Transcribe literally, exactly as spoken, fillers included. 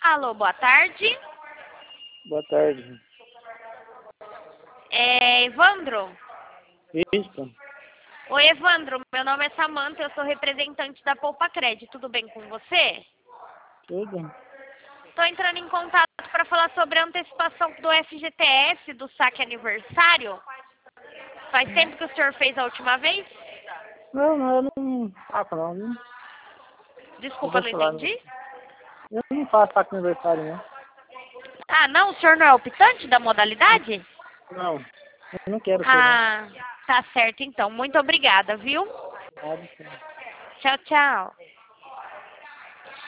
Alô, boa tarde. Boa tarde. É Evandro? Isso. Oi, Evandro. Meu nome é Samanta, eu sou representante da Poupa Cred. Tudo bem com você? Tudo. Estou entrando em contato para falar sobre a antecipação do F G T S, do saque aniversário. Faz tempo que o senhor fez a última vez? Não, não, eu não faço não, viu? Desculpa, não Falar, entendi. eu não faço saco aniversário, não. Ah, não? O senhor não é optante da modalidade? Não, eu não quero ser, não. Ah, tá certo então. Muito obrigada, viu? Nada, sim. Tchau, tchau.